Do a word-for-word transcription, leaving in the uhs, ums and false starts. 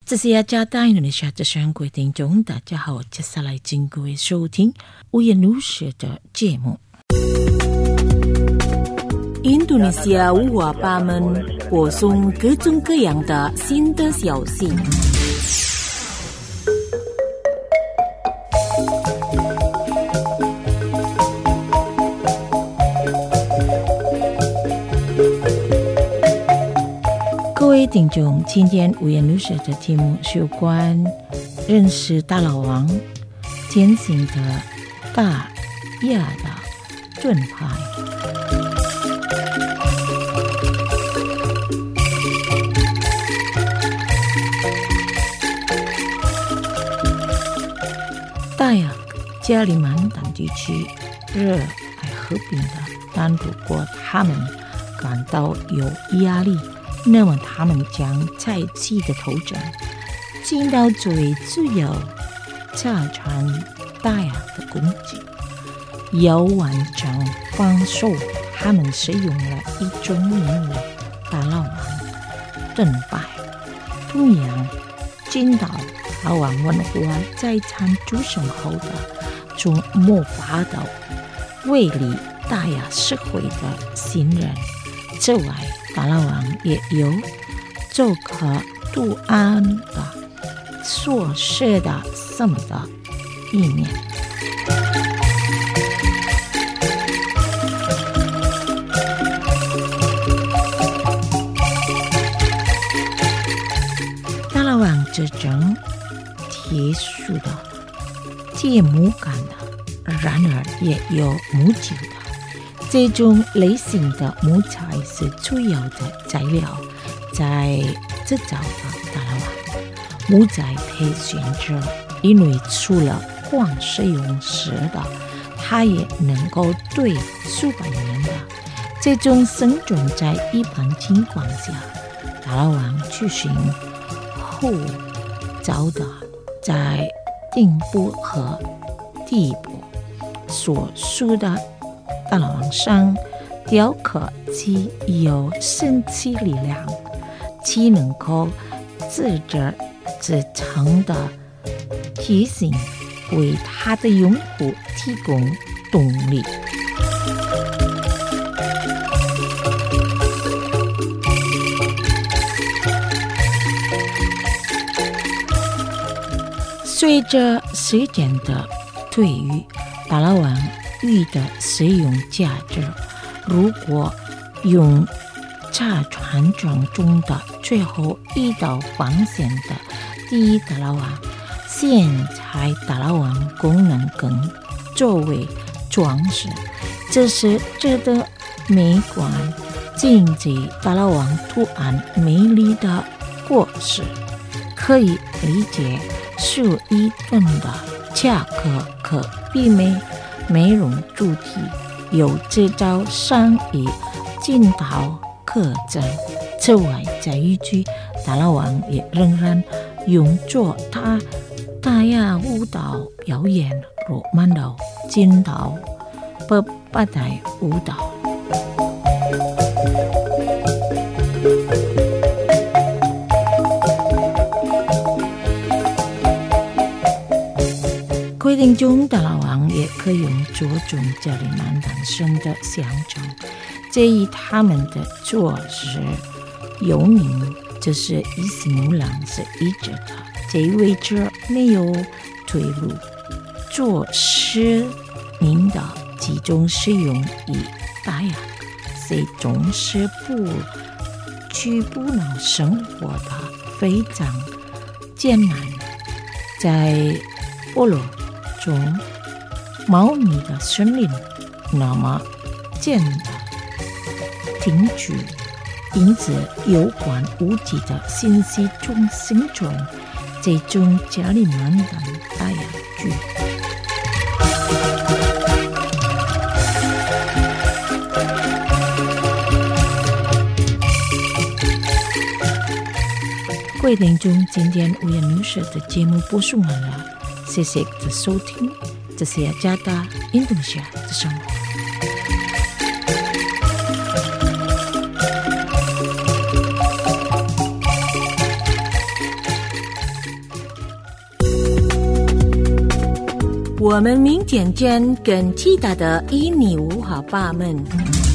这是雅加达印度尼西亚的各位听众，大家好，接下来请各位收听无言如是的节目。印度尼西亚五花八门，播送各种各样的新的消息。各位听众，今天无言如是的节目是有关认识大老王践行的大亚的盾牌。大亚加里曼丹地区热爱和平的，但如果他们感到有压力，那么他们将再次的投诚进到最自由炸穿大亚的攻击，要完成防守，他们使用了一种名为大老王盾牌。同样进到大王文化在参出生后的从魔法到为理大亚社会的新人之外，大老王也有做可杜安的所设的什么的一面。大老王这种铁树的节木感的，然而也有木质的。这种类型的木材是主要的材料，在制造的大老王木材配选者，因为除了光使用时的，它也能够对数百年的。这种生存在一般情况下，大老王举行后造的，在顶部和底部所属的大老王上雕刻其有神奇力量，其能够自着自成的体型，为他的用户提供动力。随着时间的推移，大老王玉的使用价值，如果用炸船装中的最后一道防线的第一大老王，现在大老王功能更作为装饰，这是值得美观经济大老王图案美丽的果实。可以理解数亿吨的价格可媲美美容主题，有制造商以进道可证。此外，在一句大老王也仍然用作他大亚舞蹈表演罗曼的进道不八代舞蹈。规定中大老王也可以用着重加里曼丹生的象征，这以他们的做事有名，这是伊斯木朗是一直的，这一位置没有退路，做事民的集中使用以大亚是总是不去不能生活的非常艰难。在部落中茂密的森林那么简单停居，因此有关无极的信息中生存这种加里曼丹大亚剧。各位听众，今天无言如是的节目播送完了，谢谢的收听，这是雅加达印度尼西亚的生活。 我们明天见，更其他的印尼文化吧们。